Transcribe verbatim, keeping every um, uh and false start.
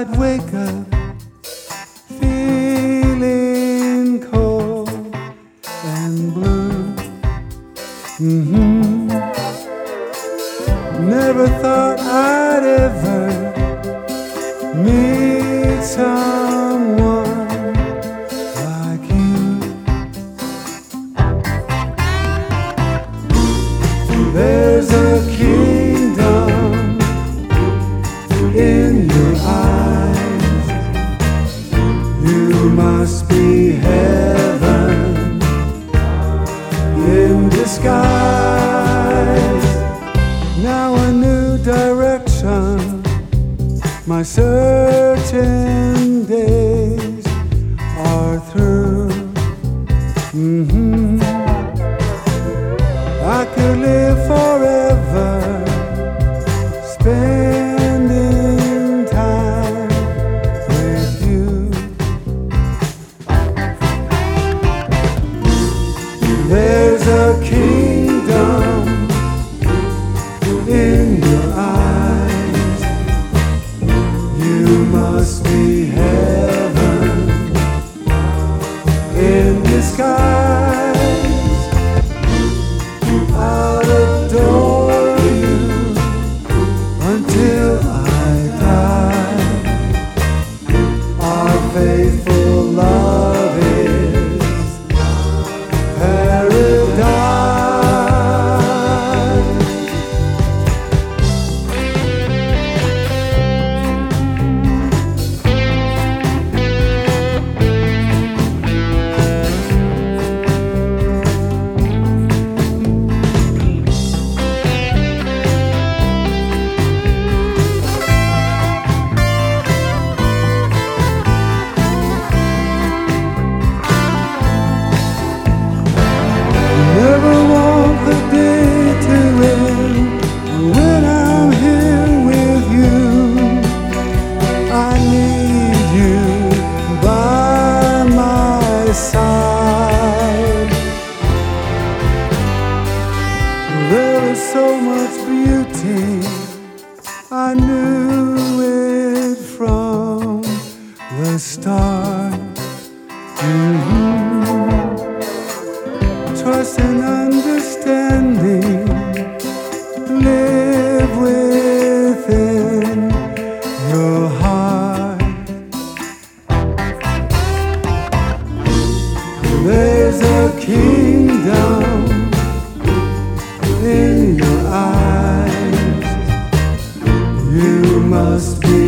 I'd wake up feeling cold and blue. Mm-hmm. Never thought I'd ever meet someone like you. There's a kingdom in your eyes. You must be heaven in disguise. Now a new direction, my searching days are through. Mm-hmm. I could live forever spending time with you. There's a kingdom in your eyes. You must be heaven in disguise. I'll adore you until I die. Our faithful love is paradise. Never want the day to end when I'm here with you. I need you by my side. There is so much beauty, I knew it from the start. Mm-hmm. Trust and understanding live within your heart. There's a kingdom in your eyes. You must be